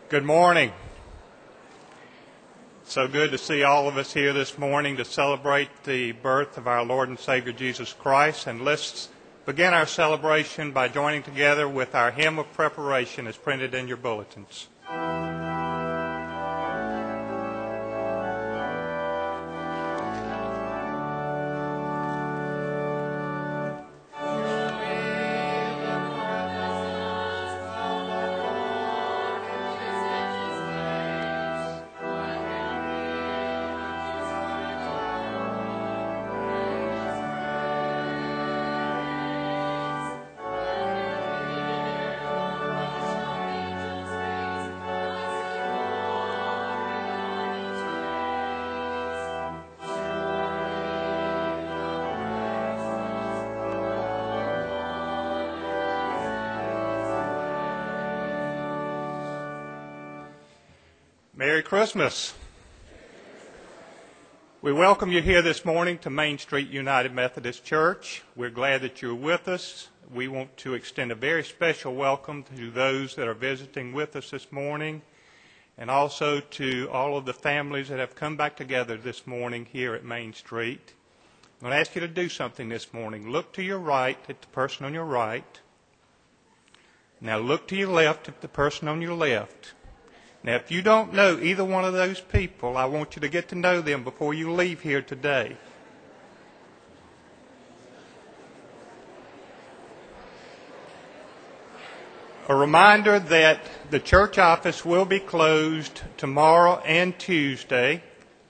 Good morning. So good to see all of us here this morning to celebrate the birth of our Lord and Savior Jesus Christ. And let's begin our celebration by joining together with our hymn of preparation as printed in your bulletins. Merry Christmas. We welcome you here this morning to Main Street United Methodist Church. We're glad that you're with us. We want to extend a very special welcome to those that are visiting with us this morning, and also to all of the families that have come back together this morning here at Main Street. I'm going to ask you to do something this morning. Look to your right at the person on your right. Now look to your left at the person on your left. Now, if you don't know either one of those people, I want you to get to know them before you leave here today. A reminder that the church office will be closed tomorrow and Tuesday,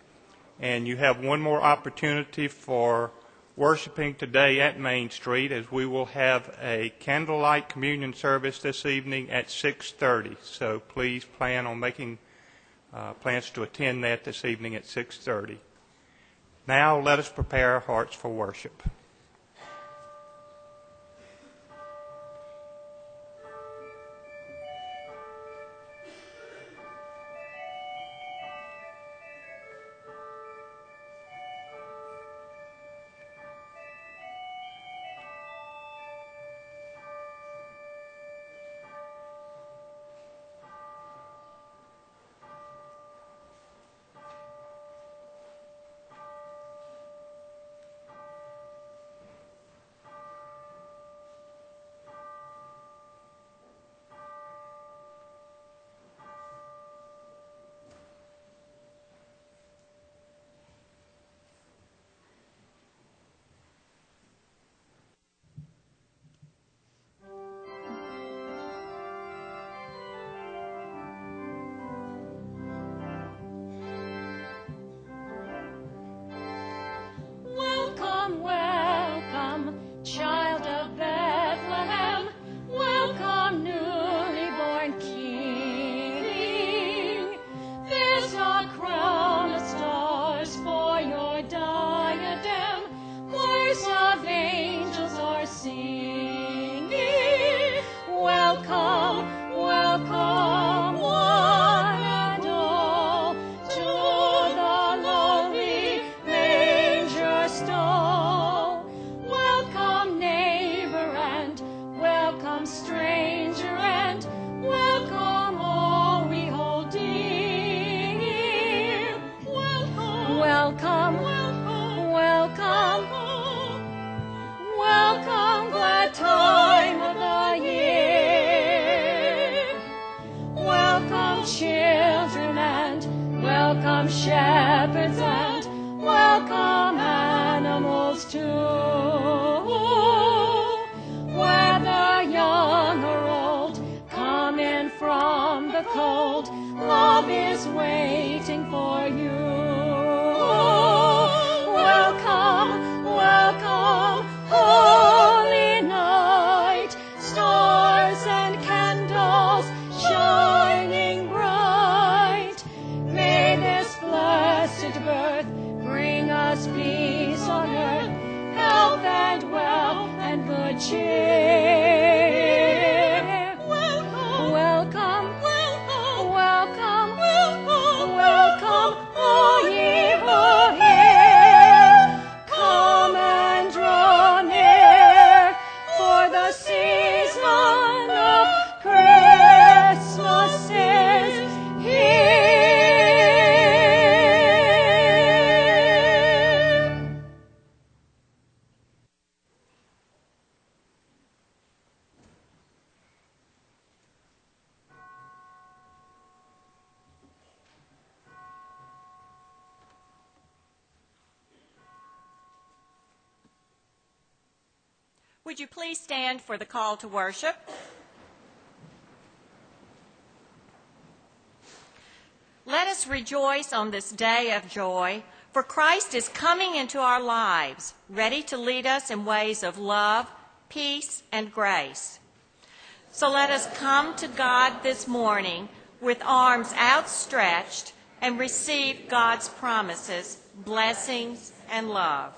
and you have one more opportunity for worshiping today at Main Street, as we will have a candlelight communion service this evening at 6:30. So please plan on making plans to attend that this evening at 6:30. Now let us prepare our hearts for worship. Welcome, welcome, welcome, welcome, all ye Would you please stand for the call to worship? Let us rejoice on this day of joy, for Christ is coming into our lives, ready to lead us in ways of love, peace, and grace. So let us come to God this morning with arms outstretched and receive God's promises, blessings, and love.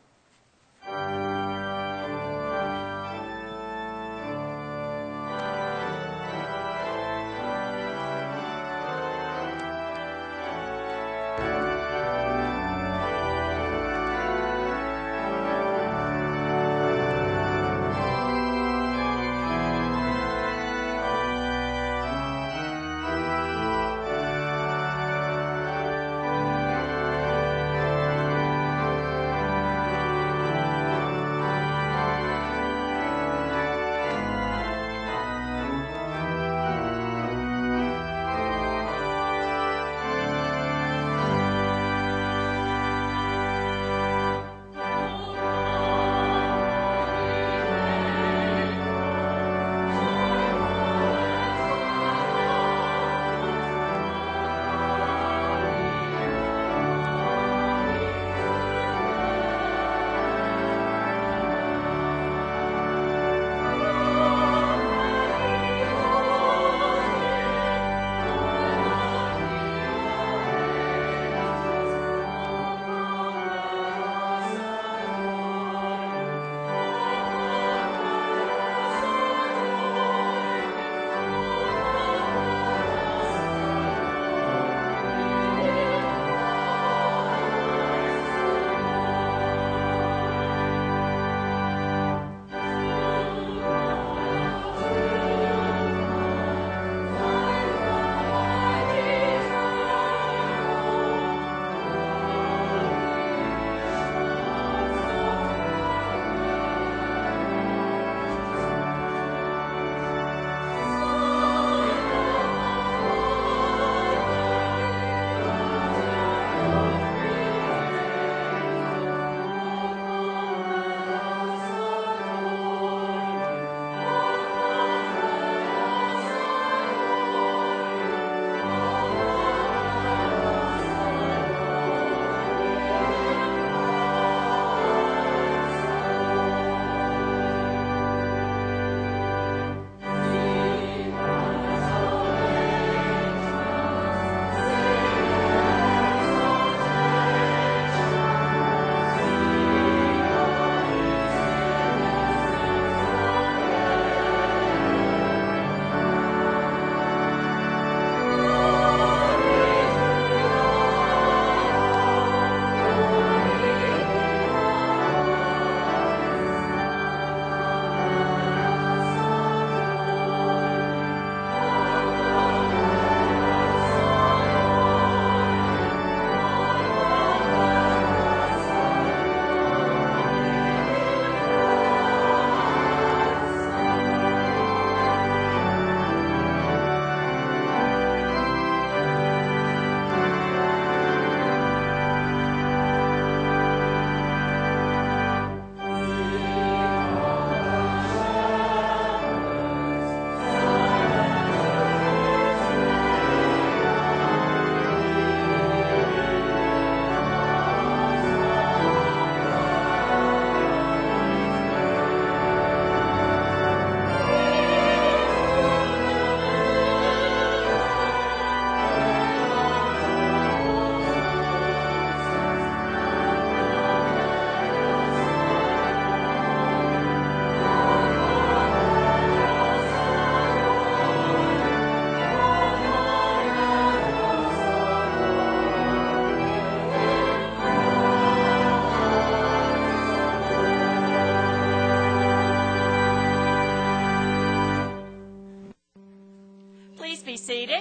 Be seated.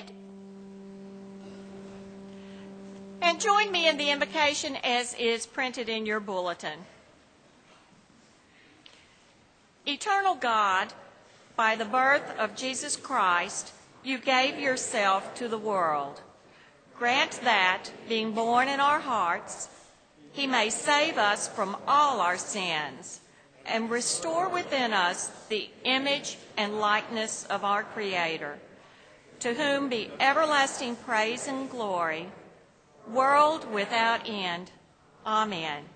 And join me in the invocation as is printed in your bulletin. Eternal God, by the birth of Jesus Christ, you gave yourself to the world. Grant that, being born in our hearts, he may save us from all our sins, and restore within us the image and likeness of our Creator, to whom be everlasting praise and glory, world without end. Amen.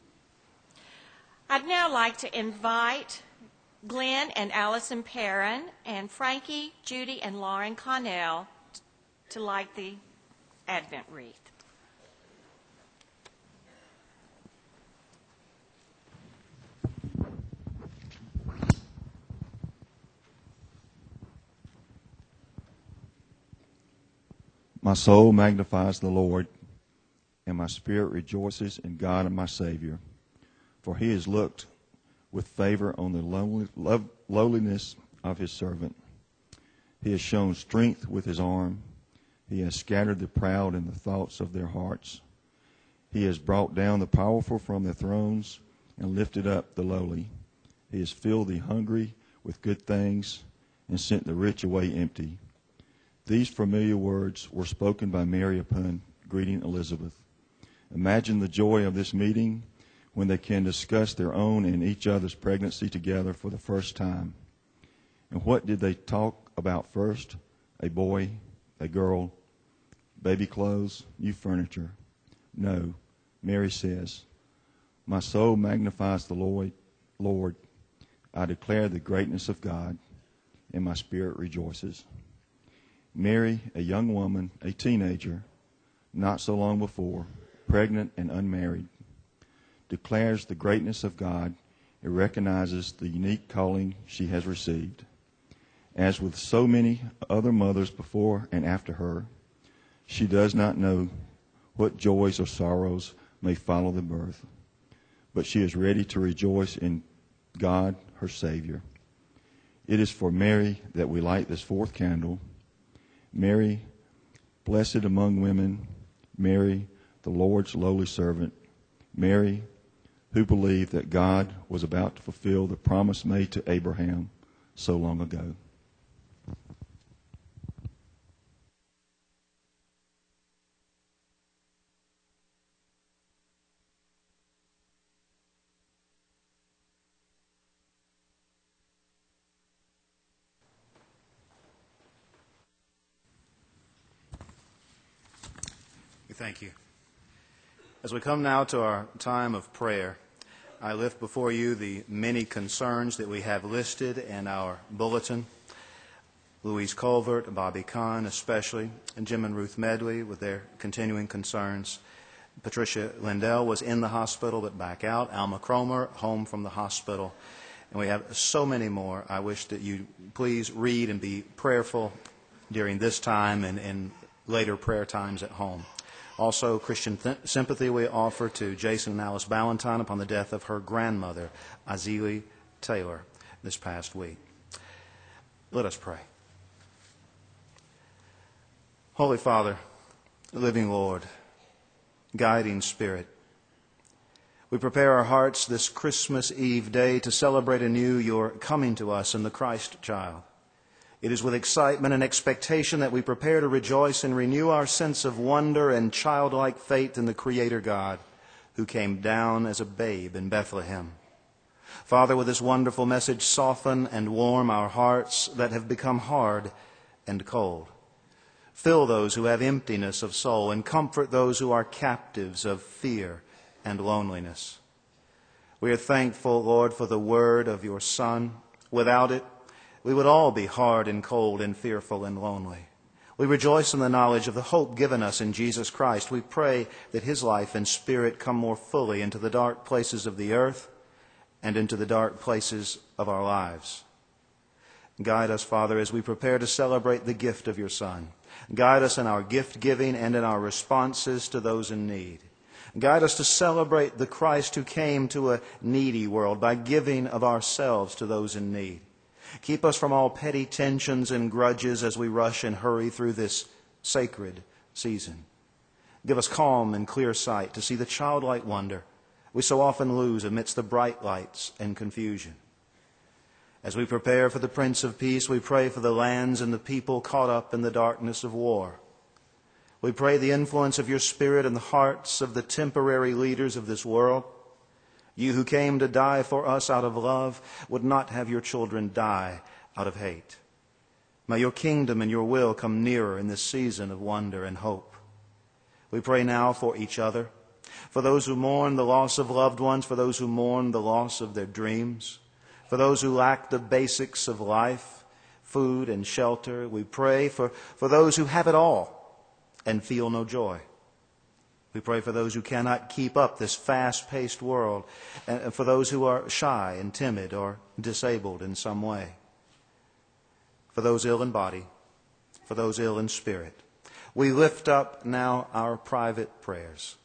I'd now like to invite Glenn and Allison Perrin and Frankie, Judy, and Lauren Connell to light the Advent wreath. My soul magnifies the Lord, and my spirit rejoices in God and my Savior. For he has looked with favor on the lowliness of his servant. He has shown strength with his arm. He has scattered the proud in the thoughts of their hearts. He has brought down the powerful from their thrones and lifted up the lowly. He has filled the hungry with good things and sent the rich away empty. These familiar words were spoken by Mary upon greeting Elizabeth. Imagine the joy of this meeting when they can discuss their own and each other's pregnancy together for the first time. And what did they talk about first? A boy, a girl, baby clothes, new furniture? No, Mary says, my soul magnifies the Lord. I declare the greatness of God, and my spirit rejoices. Mary, a young woman, a teenager, not so long before, pregnant and unmarried, declares the greatness of God and recognizes the unique calling she has received. As with so many other mothers before and after her, she does not know what joys or sorrows may follow the birth, but she is ready to rejoice in God, her Savior. It is for Mary that we light this fourth candle. Mary, blessed among women, Mary, the Lord's lowly servant, Mary, who believed that God was about to fulfill the promise made to Abraham so long ago. Thank you. As we come now to our time of prayer, I lift before you the many concerns that we have listed in our bulletin. Louise Colvert, Bobby Kahn especially, and Jim and Ruth Medley with their continuing concerns. Patricia Lindell was in the hospital but back out. Alma Cromer, home from the hospital. And we have so many more. I wish that you please read and be prayerful during this time and in later prayer times at home. Also, Christian sympathy we offer to Jason and Alice Ballantyne upon the death of her grandmother, Azili Taylor, this past week. Let us pray. Holy Father, living Lord, guiding Spirit, we prepare our hearts this Christmas Eve day to celebrate anew your coming to us in the Christ child. It is with excitement and expectation that we prepare to rejoice and renew our sense of wonder and childlike faith in the Creator God who came down as a babe in Bethlehem. Father, with this wonderful message, soften and warm our hearts that have become hard and cold. Fill those who have emptiness of soul and comfort those who are captives of fear and loneliness. We are thankful, Lord, for the word of your Son. Without it, we would all be hard and cold and fearful and lonely. We rejoice in the knowledge of the hope given us in Jesus Christ. We pray that his life and spirit come more fully into the dark places of the earth and into the dark places of our lives. Guide us, Father, as we prepare to celebrate the gift of your Son. Guide us in our gift giving and in our responses to those in need. Guide us to celebrate the Christ who came to a needy world by giving of ourselves to those in need. Keep us from all petty tensions and grudges as we rush and hurry through this sacred season. Give us calm and clear sight to see the childlike wonder we so often lose amidst the bright lights and confusion. As we prepare for the Prince of Peace, we pray for the lands and the people caught up in the darkness of war. We pray the influence of your Spirit in the hearts of the temporary leaders of this world You who came to die for us out of love would not have your children die out of hate. May your kingdom and your will come nearer in this season of wonder and hope. We pray now for each other, for those who mourn the loss of loved ones, for those who mourn the loss of their dreams, for those who lack the basics of life, food and shelter. We pray for those who have it all and feel no joy. We pray for those who cannot keep up this fast-paced world, and for those who are shy and timid or disabled in some way, for those ill in body, for those ill in spirit. We lift up now our private prayers.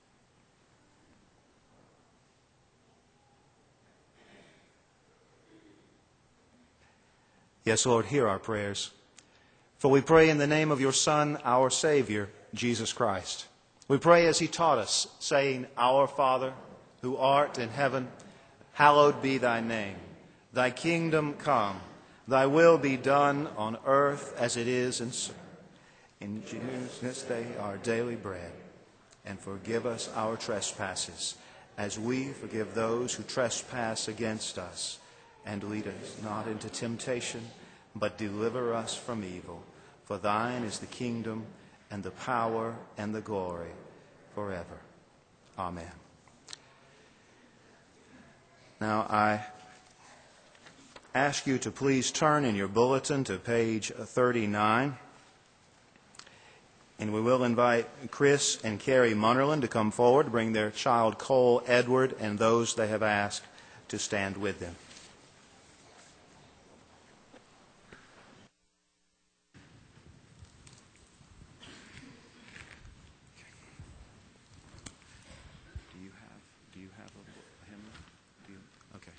Yes, Lord, hear our prayers. For we pray in the name of your Son, our Savior, Jesus Christ. We pray as he taught us, saying, Our Father, who art in heaven, hallowed be thy name. Thy kingdom come, thy will be done on earth as it is in heaven. Give us this day our daily bread, and forgive us our trespasses, as we forgive those who trespass against us. And lead us not into temptation, but deliver us from evil. For thine is the kingdom, and the power, and the glory, forever. Amen. Now I ask you to please turn in your bulletin to page 39. And we will invite Chris and Carrie Munnerlin to come forward to bring their child Cole Edward and those they have asked to stand with them. Do you have a hymn? Okay.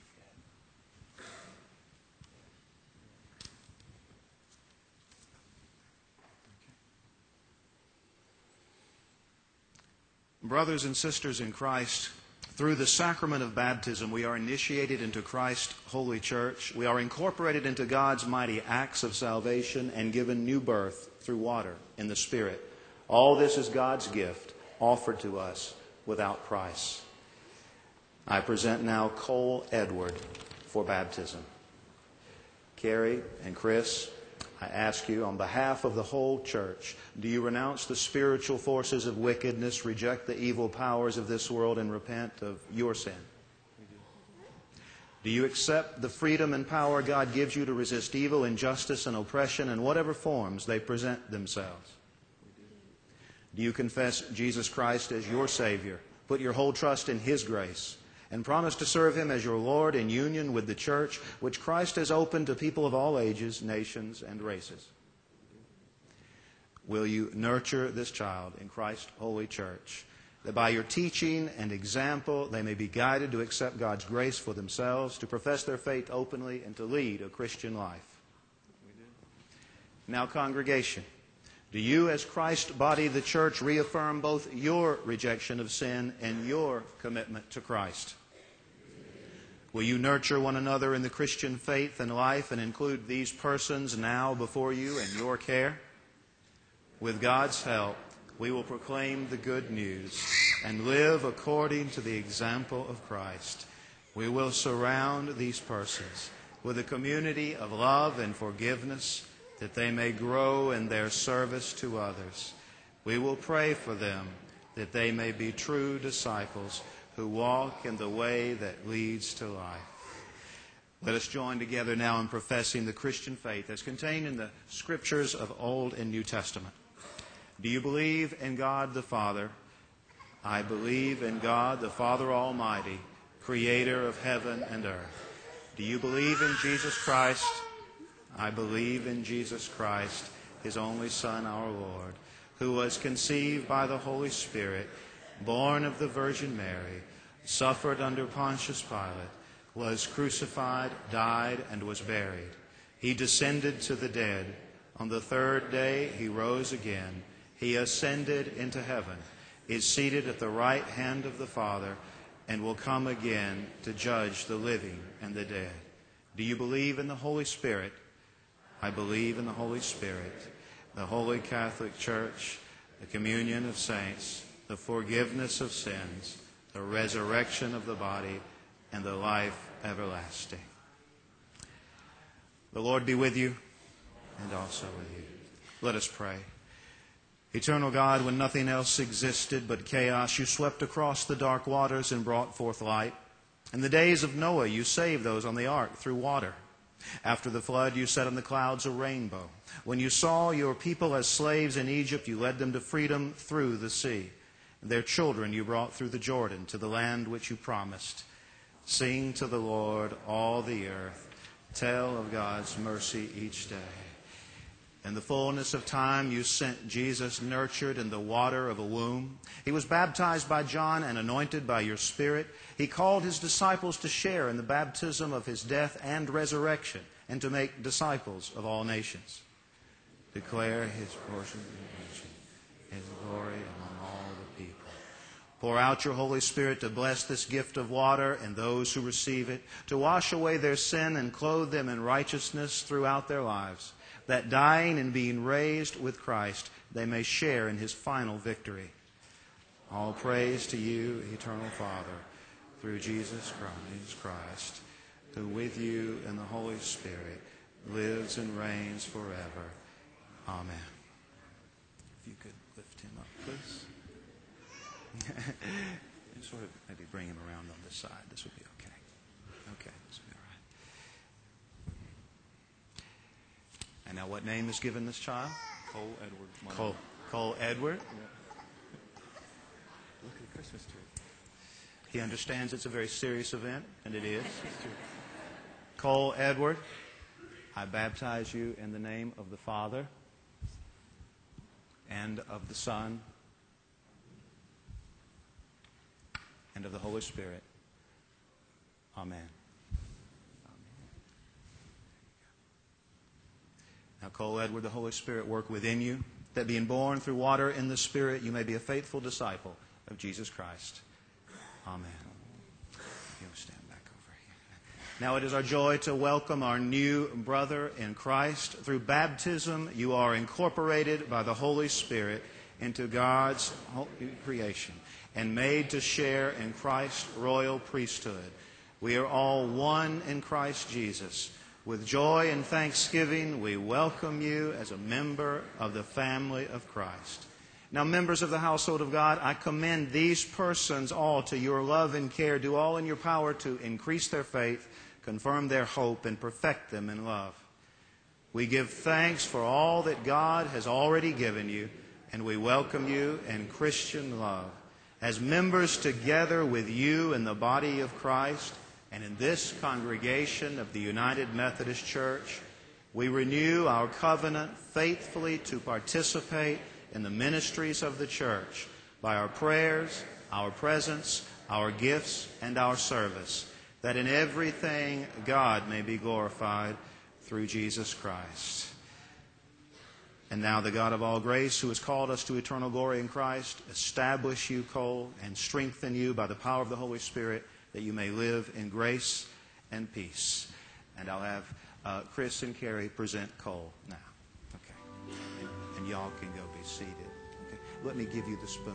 Brothers and sisters in Christ, through the sacrament of baptism, we are initiated into Christ's holy church. We are incorporated into God's mighty acts of salvation and given new birth through water in the Spirit. All this is God's gift offered to us without price. I present now Cole Edward for baptism. Carrie and Chris, I ask you on behalf of the whole church, do you renounce the spiritual forces of wickedness, reject the evil powers of this world, and repent of your sin? Do you accept the freedom and power God gives you to resist evil, injustice, and oppression in whatever forms they present themselves? Do you confess Jesus Christ as your Savior, put your whole trust in His grace, and promise to serve Him as your Lord in union with the church, which Christ has opened to people of all ages, nations, and races? Will you nurture this child in Christ's holy church, that by your teaching and example they may be guided to accept God's grace for themselves, to profess their faith openly, and to lead a Christian life? Now, congregation, do you, as Christ's body, the church, reaffirm both your rejection of sin and your commitment to Christ? Will you nurture one another in the Christian faith and life and include these persons now before you in your care? With God's help, we will proclaim the good news and live according to the example of Christ. We will surround these persons with a community of love and forgiveness, that they may grow in their service to others. We will pray for them, that they may be true disciples who walk in the way that leads to life. Let us join together now in professing the Christian faith as contained in the Scriptures of Old and New Testament. Do you believe in God the Father? I believe in God the Father Almighty, Creator of heaven and earth. Do you believe in Jesus Christ? I believe in Jesus Christ, His only Son, our Lord, who was conceived by the Holy Spirit, born of the Virgin Mary, suffered under Pontius Pilate, was crucified, died, and was buried. He descended to the dead. On the third day He rose again. He ascended into heaven, is seated at the right hand of the Father, and will come again to judge the living and the dead. Do you believe in the Holy Spirit? I believe in the Holy Spirit, the Holy Catholic Church, the communion of saints, the forgiveness of sins, the resurrection of the body, and the life everlasting. The Lord be with you, and also with you. Let us pray. Eternal God, when nothing else existed but chaos, you swept across the dark waters and brought forth light. In the days of Noah, you saved those on the ark through water. After the flood, you set on the clouds a rainbow. When you saw your people as slaves in Egypt, you led them to freedom through the sea. Their children you brought through the Jordan to the land which you promised. Sing to the Lord, all the earth. Tell of God's mercy each day. In the fullness of time, you sent Jesus, nurtured in the water of a womb. He was baptized by John and anointed by your Spirit. He called his disciples to share in the baptism of his death and resurrection, and to make disciples of all nations. Declare his portion in his glory among all the people. Pour out your Holy Spirit to bless this gift of water and those who receive it, to wash away their sin and clothe them in righteousness throughout their lives, that dying and being raised with Christ, they may share in his final victory. All praise to you, eternal Father, through Jesus Christ, who with you and the Holy Spirit lives and reigns forever. Amen. If you could lift him up, please. And sort of maybe bring him around on this side. This would be okay. Okay, this will be all right. And now what name is given this child? Cole Edward. Cole Edward. Yeah. Look at the Christmas tree. He understands it's a very serious event, and it is. Cole Edward, I baptize you in the name of the Father and of the Son and of the Holy Spirit. Amen. Now, Cole Edward, the Holy Spirit work within you, that being born through water in the Spirit, you may be a faithful disciple of Jesus Christ. Amen. You'll stand back over here. Now it is our joy to welcome our new brother in Christ. Through baptism, you are incorporated by the Holy Spirit into God's holy creation and made to share in Christ's royal priesthood. We are all one in Christ Jesus. With joy and thanksgiving, we welcome you as a member of the family of Christ. Now, members of the household of God, I commend these persons all to your love and care. Do all in your power to increase their faith, confirm their hope, and perfect them in love. We give thanks for all that God has already given you, and we welcome you in Christian love. As members together with you in the body of Christ and in this congregation of the United Methodist Church, we renew our covenant faithfully to participate in the ministries of the church by our prayers, our presence, our gifts, and our service, that in everything God may be glorified through Jesus Christ. And now the God of all grace, who has called us to eternal glory in Christ, establish you, Cole, and strengthen you by the power of the Holy Spirit, that you may live in grace and peace. And I'll have Chris and Carrie present Cole now. Okay. And y'all can go be seated. Okay. Let me give you the spoon.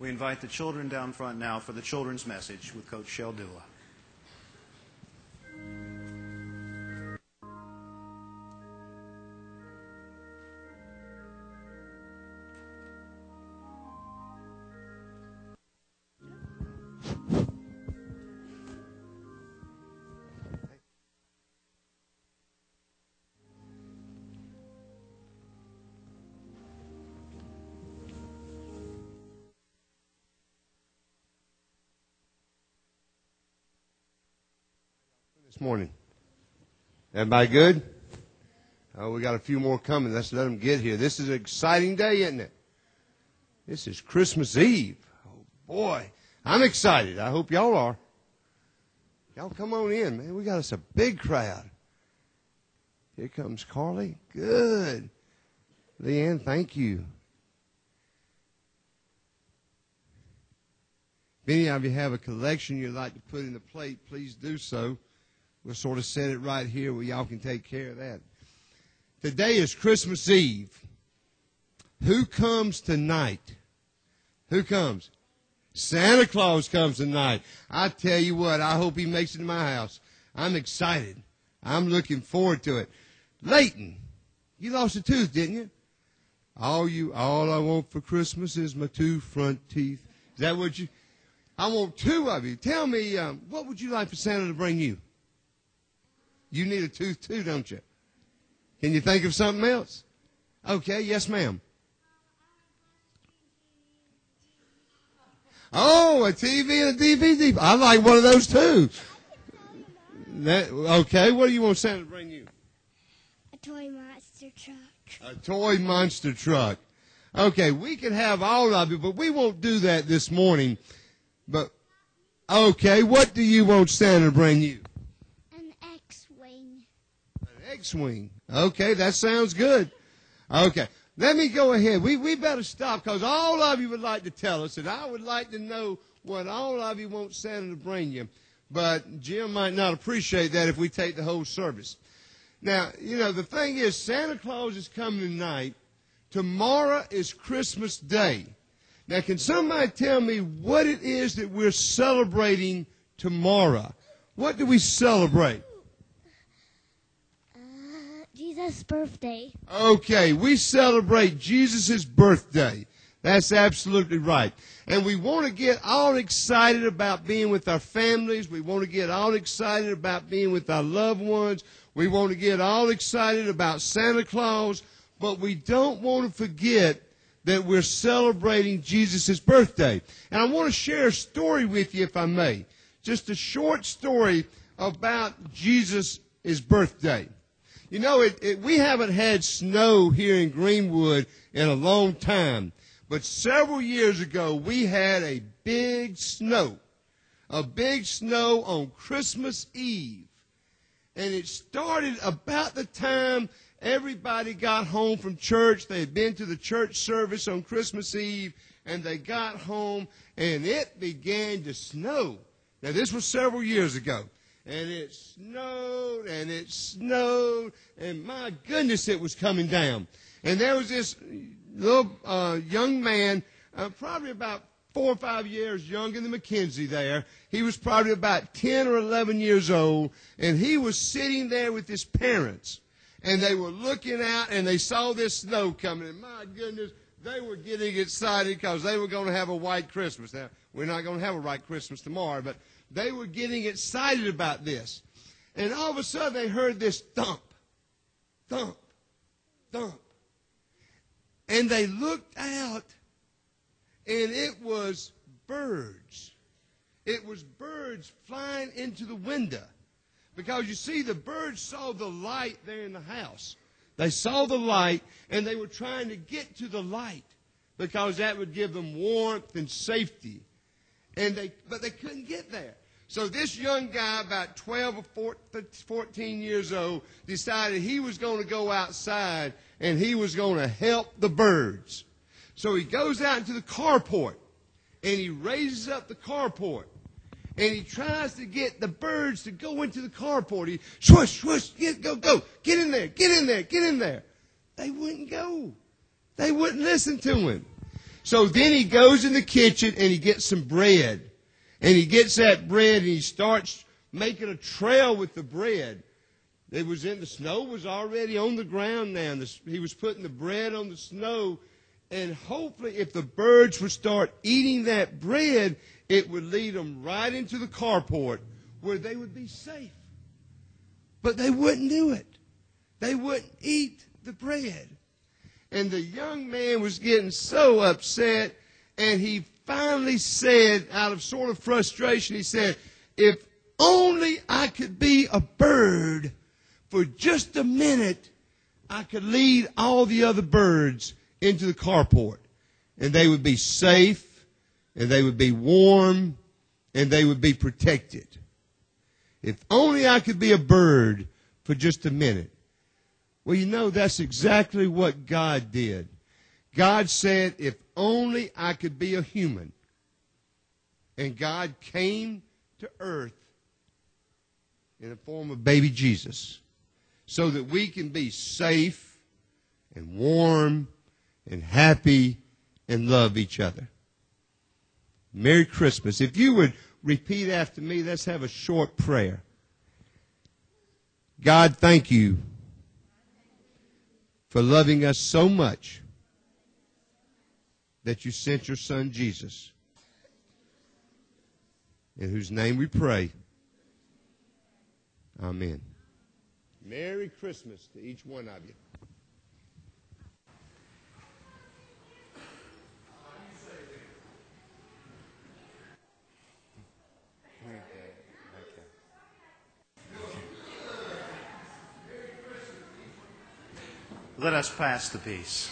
We invite the children down front now for the children's message with Coach Sheldua. This morning. Everybody good? Oh, we got a few more coming. Let's let them get here. This is an exciting day, isn't it? This is Christmas Eve. Oh, boy. I'm excited. I hope y'all are. Y'all come on in, man. We got us a big crowd. Here comes Carly. Good. Leanne, thank you. If any of you have a collection you'd like to put in the plate, please do so. We'll sort of set it right here where y'all can take care of that. Today is Christmas Eve. Who comes tonight? Who comes? Santa Claus comes tonight. I tell you what, I hope he makes it to my house. I'm excited. I'm looking forward to it. Leighton, you lost a tooth, didn't you? All I want for Christmas is my 2 front teeth. Is that what you? I want 2 of you. Tell me, what would you like for Santa to bring you? You need a tooth too, don't you? Can you think of something else? Okay, yes, ma'am. Oh, a TV and a DVD. I like one of those too. Okay, what do you want Santa to bring you? A toy monster truck. A toy monster truck. Okay, we can have all of it, but we won't do that this morning. But, okay, what do you want Santa to bring you? X-Wing. Okay, that sounds good. Okay, let me go ahead. We better stop because all of you would like to tell us, and I would like to know what all of you want Santa to bring you. But Jim might not appreciate that if we take the whole service. Now, you know, the thing is, Santa Claus is coming tonight. Tomorrow is Christmas Day. Now, can somebody tell me what it is that we're celebrating tomorrow? What do we celebrate? Jesus' birthday. Okay, we celebrate Jesus' birthday. That's absolutely right. And we want to get all excited about being with our families. We want to get all excited about being with our loved ones. We want to get all excited about Santa Claus. But we don't want to forget that we're celebrating Jesus' birthday. And I want to share a story with you, if I may. Just a short story about Jesus' birthday. You know, we haven't had snow here in Greenwood in a long time. But several years ago, we had a big snow on Christmas Eve. And it started about the time everybody got home from church. They had been to the church service on Christmas Eve, and they got home, and it began to snow. Now, this was several years ago. And it snowed, and my goodness, it was coming down. And there was this little young man, probably about 4 or 5 years younger than Mackenzie there. He was probably about 10 or 11 years old, and he was sitting there with his parents. And they were looking out, and they saw this snow coming, and my goodness, they were getting excited because they were going to have a white Christmas. Now, we're not going to have a white Christmas tomorrow, but they were getting excited about this. And all of a sudden, they heard this thump, thump, thump. And they looked out, and it was birds. It was birds flying into the window. Because, you see, the birds saw the light there in the house. They saw the light, and they were trying to get to the light because that would give them warmth and safety. But they couldn't get there. So this young guy, about 12 or 14 years old, decided he was going to go outside and he was going to help the birds. So he goes out into the carport and he raises up the carport and he tries to get the birds to go into the carport. He swoosh, swoosh, go, get in there, get in there, get in there. They wouldn't go. They wouldn't listen to him. So then he goes in the kitchen and he gets some bread. And he gets that bread and he starts making a trail with the bread. It was in the snow was already on the ground now. He was putting the bread on the snow. And hopefully if the birds would start eating that bread, it would lead them right into the carport where they would be safe. But they wouldn't do it. They wouldn't eat the bread. And the young man was getting so upset, and he finally said, out of sort of frustration, he said, if only I could be a bird for just a minute, I could lead all the other birds into the carport. And they would be safe, and they would be warm, and they would be protected. If only I could be a bird for just a minute. Well, you know, that's exactly what God did. God said, if only I could be a human. And God came to earth in the form of baby Jesus so that we can be safe and warm and happy and love each other. Merry Christmas. If you would repeat after me, let's have a short prayer. God, thank you for loving us so much that you sent your son Jesus, in whose name we pray. Amen. Merry Christmas to each one of you. Let us pass the peace.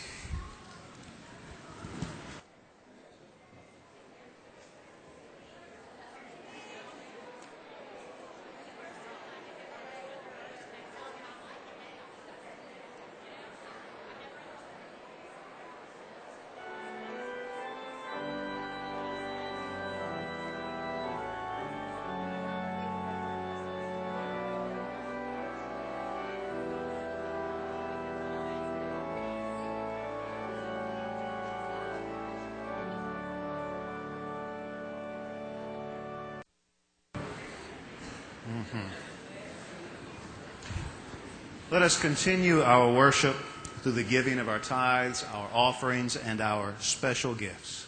Let us continue our worship through the giving of our tithes, our offerings, and our special gifts.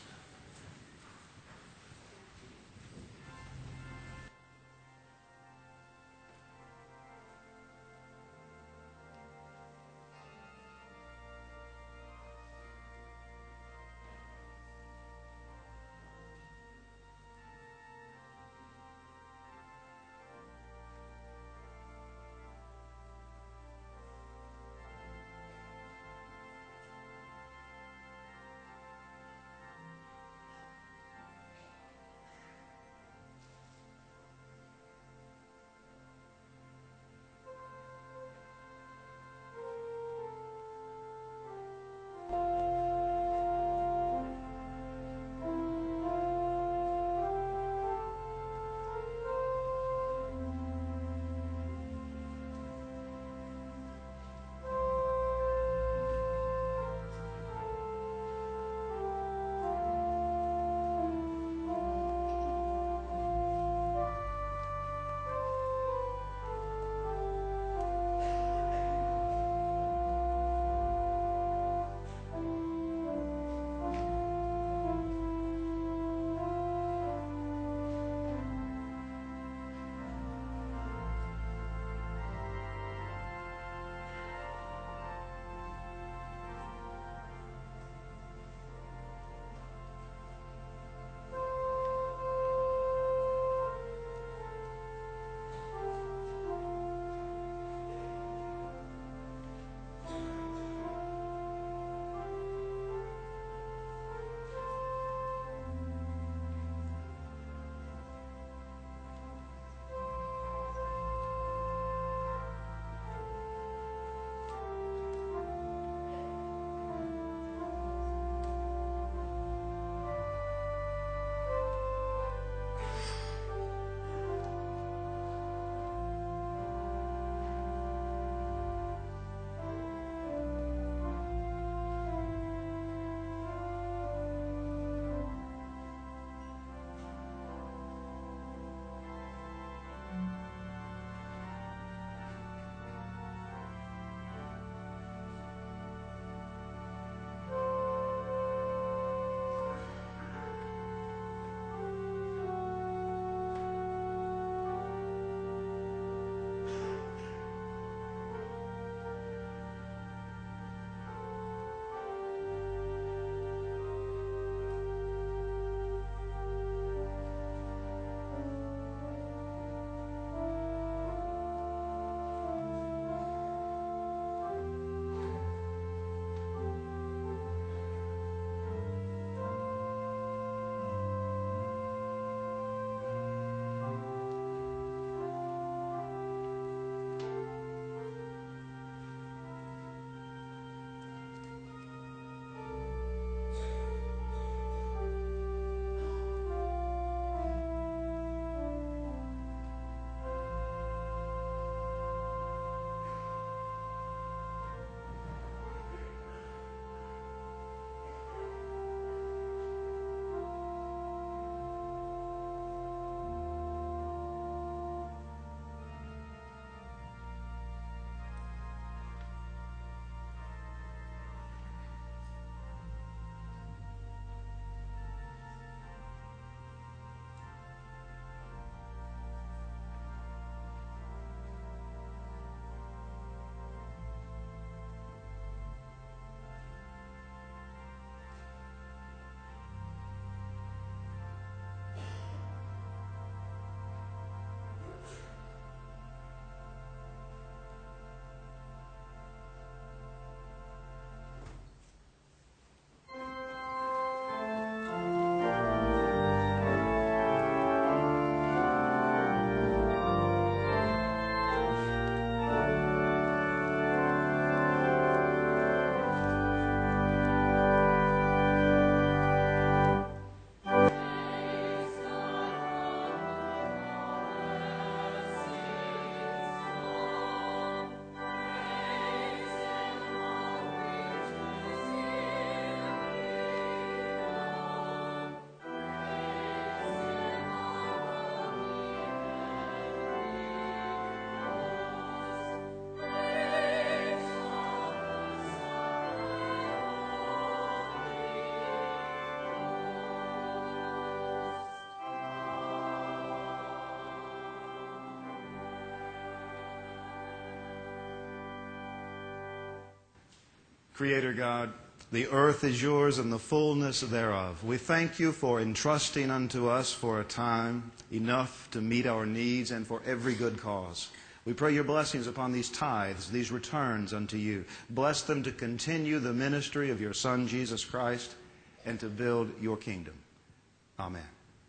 Creator God, the earth is yours and the fullness thereof. We thank you for entrusting unto us for a time enough to meet our needs and for every good cause. We pray your blessings upon these tithes, these returns unto you. Bless them to continue the ministry of your Son, Jesus Christ, and to build your kingdom. Amen.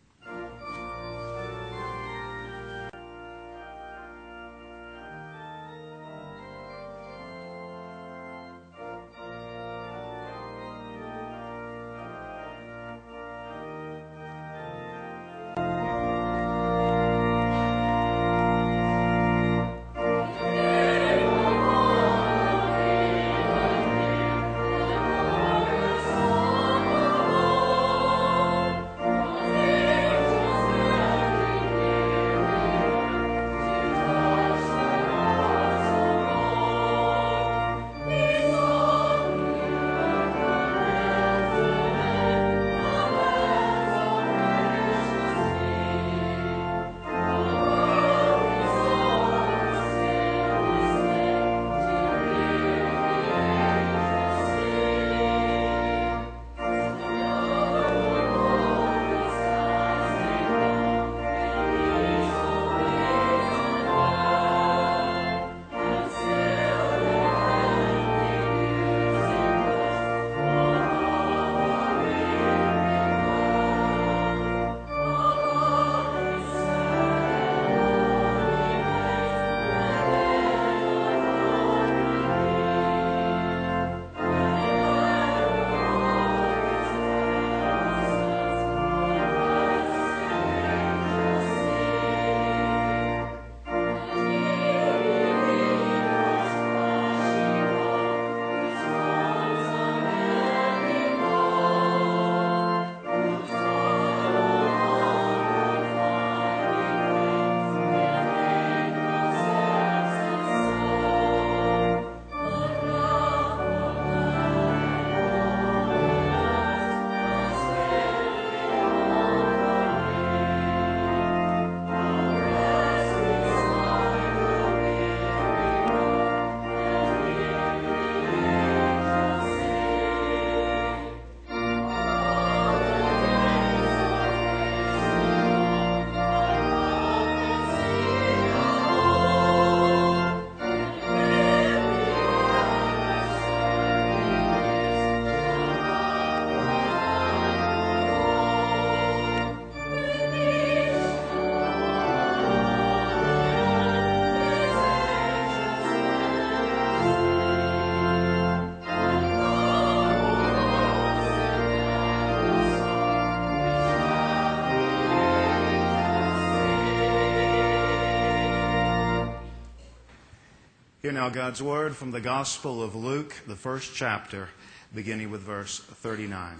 Hear now God's word from the Gospel of Luke, the first chapter, beginning with verse 39.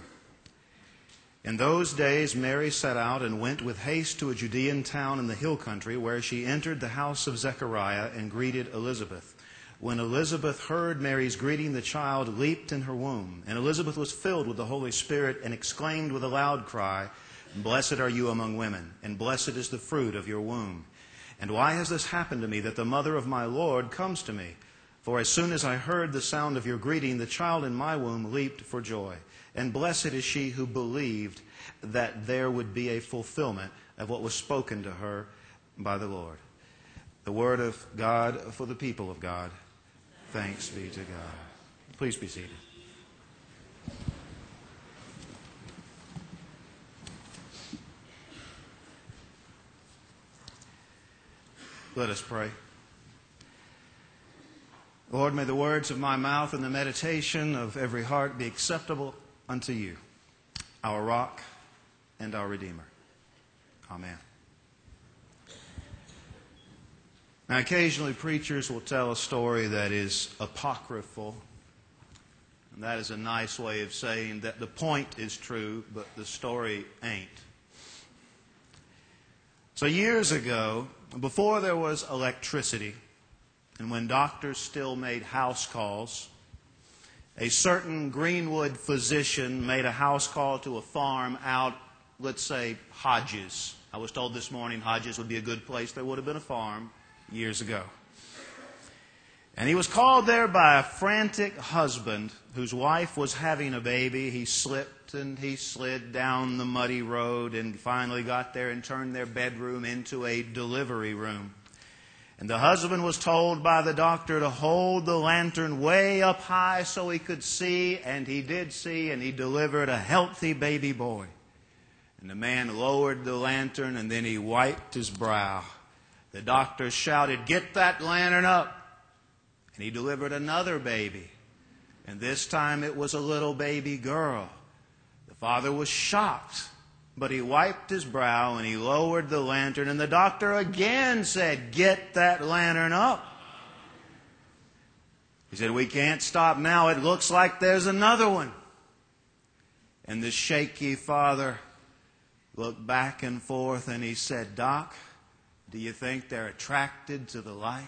In those days Mary set out and went with haste to a Judean town in the hill country, where she entered the house of Zechariah and greeted Elizabeth. When Elizabeth heard Mary's greeting, the child leaped in her womb. And Elizabeth was filled with the Holy Spirit and exclaimed with a loud cry, "Blessed are you among women, and blessed is the fruit of your womb. And why has this happened to me, that the mother of my Lord comes to me? For as soon as I heard the sound of your greeting, the child in my womb leaped for joy. And blessed is she who believed that there would be a fulfillment of what was spoken to her by the Lord." The word of God for the people of God. Thanks be to God. Please be seated. Let us pray. Lord, may the words of my mouth and the meditation of every heart be acceptable unto you, our rock and our Redeemer. Amen. Now, occasionally preachers will tell a story that is apocryphal. And that is a nice way of saying that the point is true, but the story ain't. So years ago, before there was electricity, and when doctors still made house calls, a certain Greenwood physician made a house call to a farm out, let's say, Hodges. I was told this morning Hodges would be a good place. There would have been a farm years ago. And he was called there by a frantic husband whose wife was having a baby. He slipped and he slid down the muddy road and finally got there and turned their bedroom into a delivery room. And the husband was told by the doctor to hold the lantern way up high so he could see, and he did see, and he delivered a healthy baby boy. And the man lowered the lantern and then he wiped his brow. The doctor shouted, "Get that lantern up!" And he delivered another baby. And this time it was a little baby girl. The father was shocked, but he wiped his brow and he lowered the lantern. And the doctor again said, "Get that lantern up." He said, "We can't stop now. It looks like there's another one." And the shaky father looked back and forth and he said, "Doc, do you think they're attracted to the light?"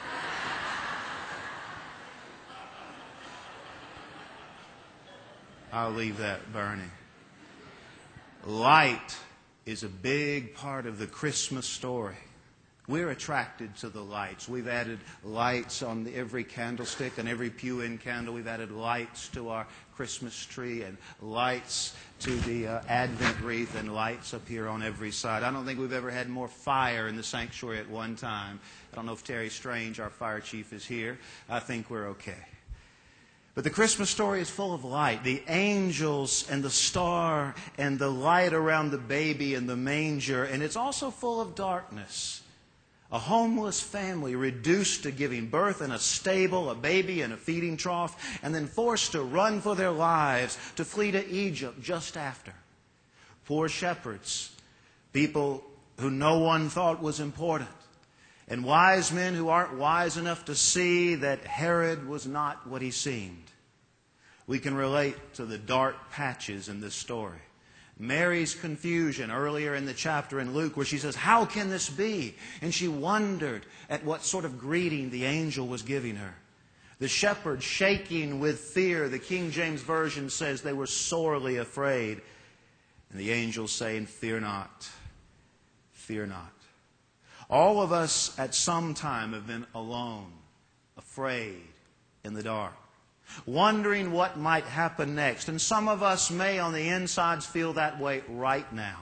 I'll leave that burning. Light is a big part of the Christmas story. We're attracted to the lights. We've added lights on every candlestick and every pew-in candle. We've added lights to our Christmas tree and lights to the Advent wreath and lights up here on every side. I don't think we've ever had more fire in the sanctuary at one time. I don't know if Terry Strange, our fire chief, is here. I think we're okay. But the Christmas story is full of light. The angels and the star and the light around the baby in the manger. And it's also full of darkness. A homeless family reduced to giving birth in a stable, a baby in a feeding trough, and then forced to run for their lives, to flee to Egypt just after. Poor shepherds, people who no one thought was important. And wise men who aren't wise enough to see that Herod was not what he seemed. We can relate to the dark patches in this story. Mary's confusion earlier in the chapter in Luke where she says, "How can this be?" And she wondered at what sort of greeting the angel was giving her. The shepherds shaking with fear. The King James Version says they were sorely afraid. And the angel saying, "Fear not, fear not." All of us at some time have been alone, afraid, in the dark, wondering what might happen next. And some of us may on the insides feel that way right now.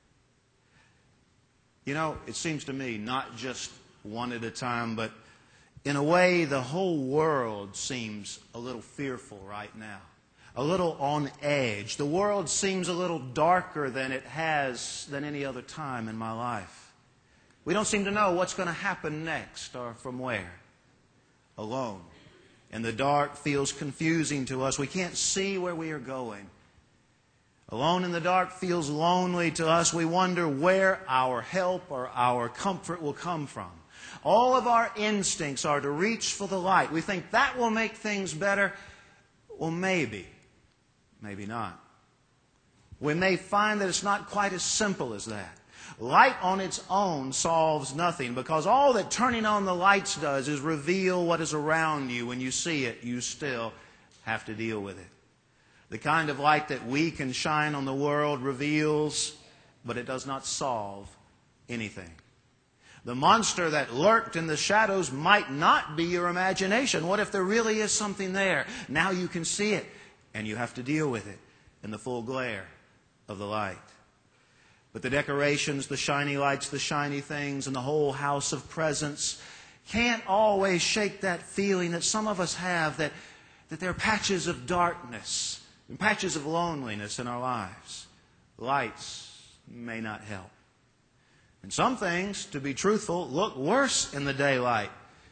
You know, it seems to me, not just one at a time, but in a way the whole world seems a little fearful right now, a little on edge. The world seems a little darker than it has than any other time in my life. We don't seem to know what's going to happen next or from where. Alone. And the dark feels confusing to us. We can't see where we are going. Alone in the dark feels lonely to us. We wonder where our help or our comfort will come from. All of our instincts are to reach for the light. We think that will make things better. Well, maybe. Maybe not. We may find that it's not quite as simple as that. Light on its own solves nothing because all that turning on the lights does is reveal what is around you. When you see it, you still have to deal with it. The kind of light that we can shine on the world reveals, but it does not solve anything. The monster that lurked in the shadows might not be your imagination. What if there really is something there? Now you can see it, and you have to deal with it in the full glare of the light. But the decorations, the shiny lights, the shiny things, and the whole house of presents can't always shake that feeling that some of us have that there are patches of darkness and patches of loneliness in our lives. Lights may not help. And some things, to be truthful, look worse in the daylight.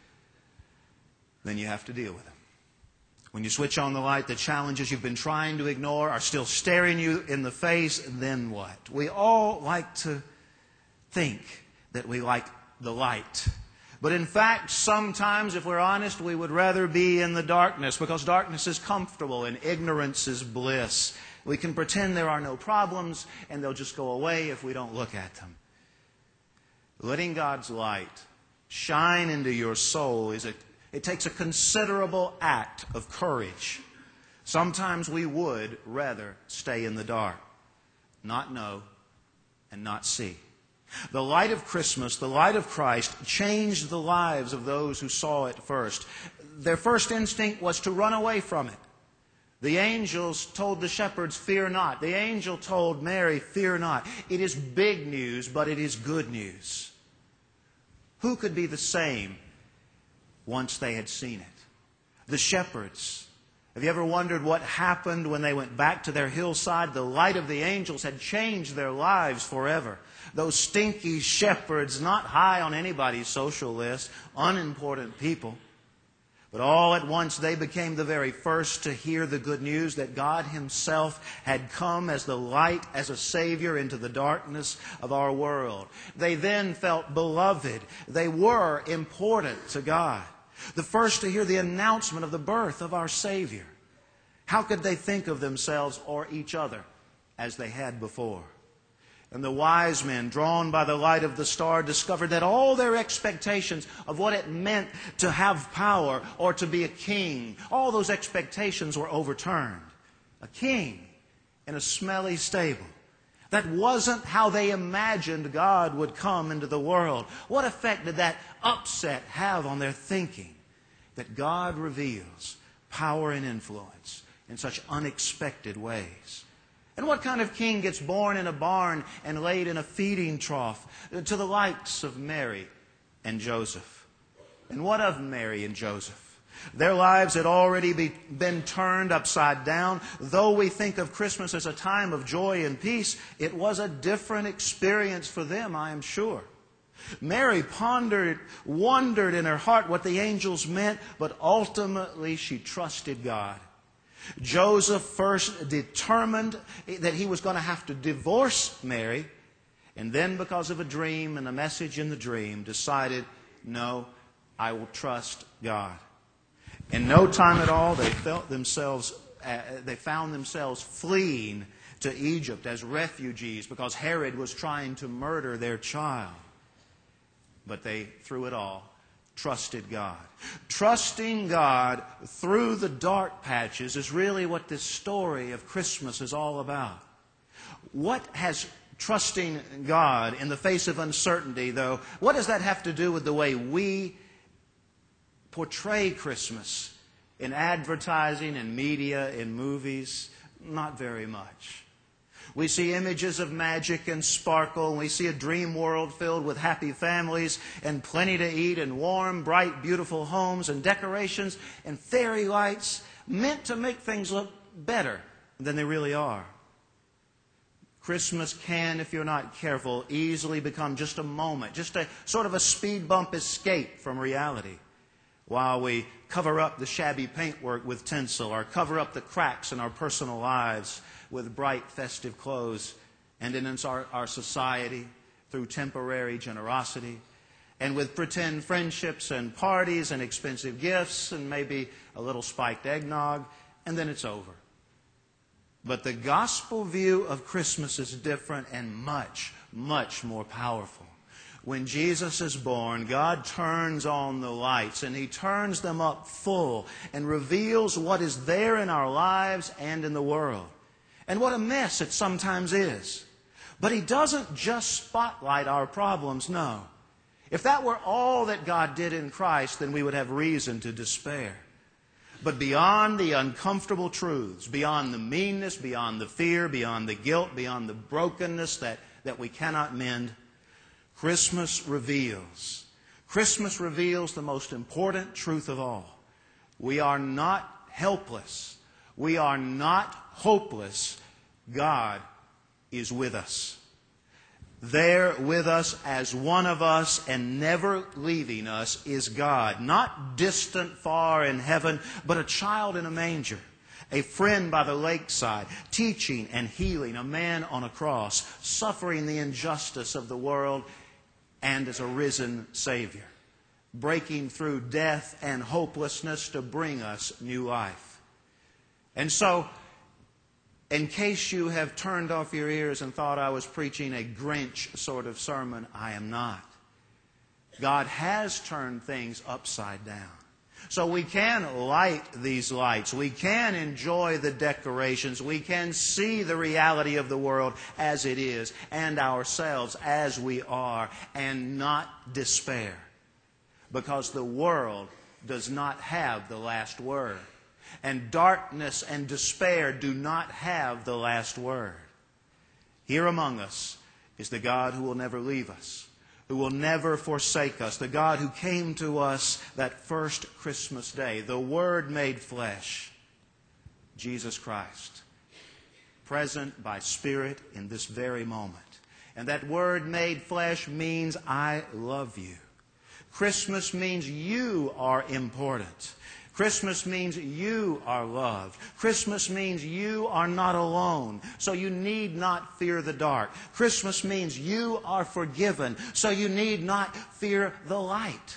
Then you have to deal with them. When you switch on the light, the challenges you've been trying to ignore are still staring you in the face. Then what? We all like to think that we like the light. But in fact, sometimes, if we're honest, we would rather be in the darkness because darkness is comfortable and ignorance is bliss. We can pretend there are no problems and they'll just go away if we don't look at them. Letting God's light shine into your soul it takes a considerable act of courage. Sometimes we would rather stay in the dark, not know, and not see. The light of Christmas, the light of Christ, changed the lives of those who saw it first. their first instinct was to run away from it. The angels told the shepherds, "Fear not." The angel told Mary, "Fear not." It is big news, but it is good news. Who could be the same once they had seen it? The shepherds. Have you ever wondered what happened when they went back to their hillside? The light of the angels had changed their lives forever. Those stinky shepherds, not high on anybody's social list, unimportant people. But all at once they became the very first to hear the good news that God Himself had come as the light, as a Savior into the darkness of our world. They then felt beloved. They were important to God. The first to hear the announcement of the birth of our Savior. How could they think of themselves or each other as they had before? And the wise men, drawn by the light of the star, discovered that all their expectations of what it meant to have power or to be a king, all those expectations were overturned. A king in a smelly stable. That wasn't how they imagined God would come into the world. What effect did that upset have on their thinking? That God reveals power and influence in such unexpected ways. And what kind of king gets born in a barn and laid in a feeding trough to the likes of Mary and Joseph? And what of Mary and Joseph? Their lives had already been turned upside down. Though we think of Christmas as a time of joy and peace, it was a different experience for them, I am sure. Mary wondered in her heart what the angels meant, but ultimately she trusted God. Joseph first determined that he was going to have to divorce Mary, and then because of a dream and a message in the dream, decided, no, I will trust God. In no time at all, they found themselves fleeing to Egypt as refugees because Herod was trying to murder their child. But they, through it all, trusted God. Trusting God through the dark patches is really what this story of Christmas is all about. What has trusting God in the face of uncertainty, though, what does that have to do with the way we portray Christmas in advertising, in media, in movies? Not very much. We see images of magic and sparkle, and we see a dream world filled with happy families and plenty to eat and warm, bright, beautiful homes and decorations and fairy lights meant to make things look better than they really are. Christmas can, if you're not careful, easily become just a moment, just a sort of a speed bump escape from reality, while we cover up the shabby paintwork with tinsel or cover up the cracks in our personal lives with bright festive clothes, and in our society through temporary generosity, and with pretend friendships and parties and expensive gifts and maybe a little spiked eggnog, and then it's over. But the gospel view of Christmas is different and much, much more powerful. When Jesus is born, God turns on the lights, and He turns them up full and reveals what is there in our lives and in the world. And what a mess it sometimes is. But He doesn't just spotlight our problems, no. If that were all that God did in Christ, then we would have reason to despair. But beyond the uncomfortable truths, beyond the meanness, beyond the fear, beyond the guilt, beyond the brokenness that we cannot mend, Christmas reveals the most important truth of all. We are not helpless. We are not hopeless. God is with us. There with us as one of us and never leaving us is God. Not distant far in heaven, but a child in a manger. A friend by the lakeside, teaching and healing a man on a cross, suffering the injustice of the world, and as a risen Savior, breaking through death and hopelessness to bring us new life. And so, in case you have turned off your ears and thought I was preaching a Grinch sort of sermon, I am not. God has turned things upside down. So we can light these lights. We can enjoy the decorations. We can see the reality of the world as it is and ourselves as we are and not despair. Because the world does not have the last word. And darkness and despair do not have the last word. Here among us is the God who will never leave us, who will never forsake us, the God who came to us that first Christmas day, the Word made flesh, Jesus Christ, present by Spirit in this very moment. And that Word made flesh means I love you. Christmas means you are important. Christmas means you are loved. Christmas means you are not alone, so you need not fear the dark. Christmas means you are forgiven, so you need not fear the light.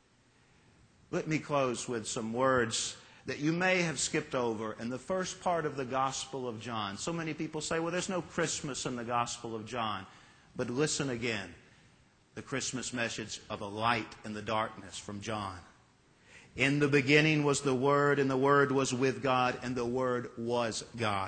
Let me close with some words that you may have skipped over in the first part of the Gospel of John. So many people say, well, there's no Christmas in the Gospel of John. But listen again, the Christmas message of a light in the darkness from John. In the beginning was the Word, and the Word was with God, and the Word was God.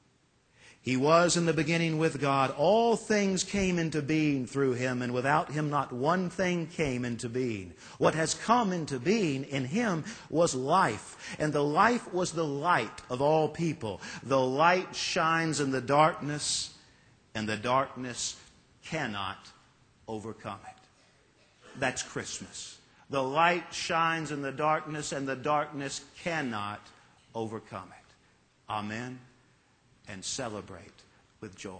He was in the beginning with God. All things came into being through Him, and without Him not one thing came into being. What has come into being in Him was life, and the life was the light of all people. The light shines in the darkness, and the darkness cannot overcome it. That's Christmas. The light shines in the darkness, and the darkness cannot overcome it. Amen. And celebrate with joy.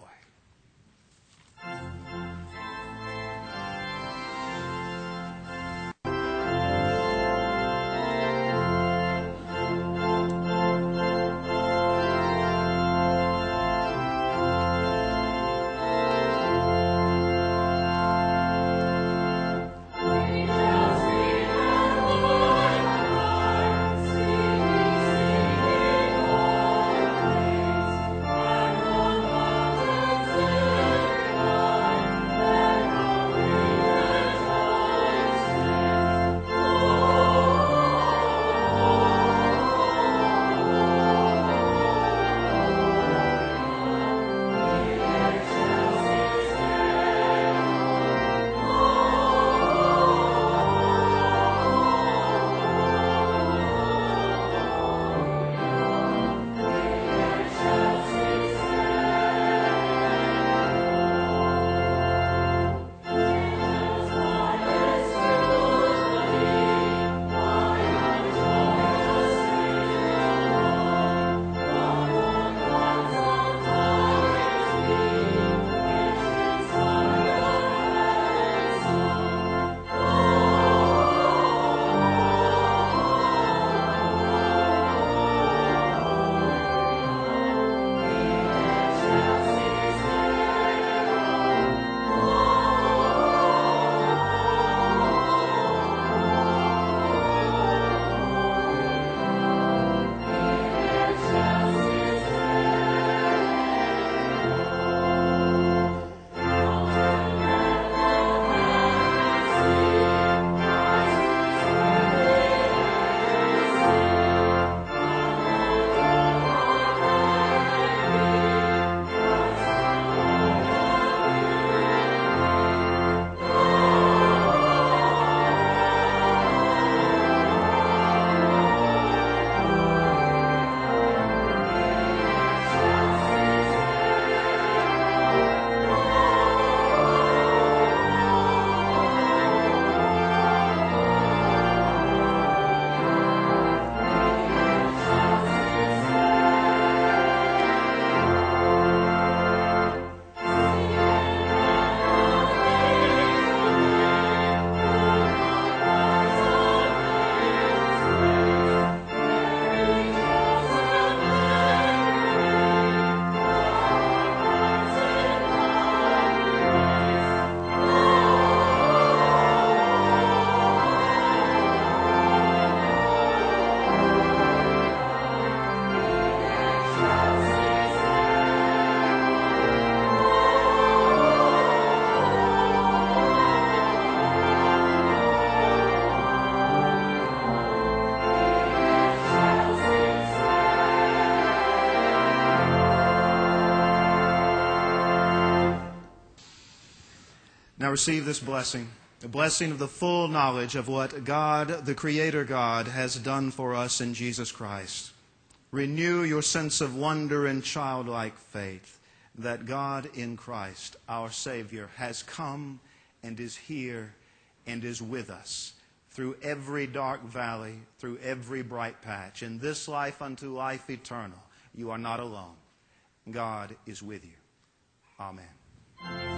Now receive this blessing. a blessing of the full knowledge of what God, the Creator God, has done for us in Jesus Christ. Renew your sense of wonder and childlike faith that God in Christ, our Savior, has come and is here and is with us through every dark valley, through every bright patch. In this life unto life eternal, you are not alone. God is with you. Amen.